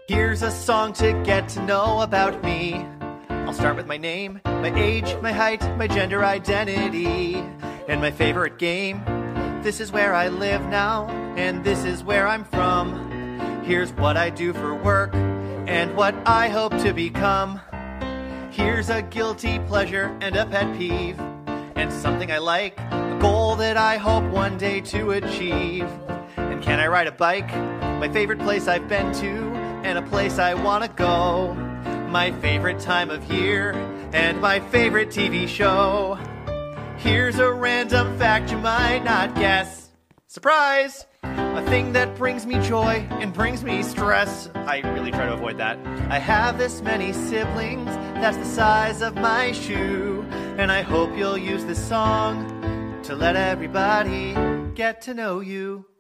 Here's a song to get to know about me. I'll start with my name, my age, my height, my gender identity, and my favorite game. This is where I live now, and this is where I'm from. Here's what I do for work, and what I hope to become. Here's a guilty pleasure and a pet peeve, and something I like, a goal that I hope one day to achieve. And can I ride a bike? My favorite place I've been to, and a place I want to go. My favorite time of year, and my favorite TV show. Here's a random fact you might not guess. Surprise! A thing that brings me joy and brings me stress. I really try to avoid that. I have this many siblings, that's the size of my shoe. And I hope you'll use this song to let everybody get to know you.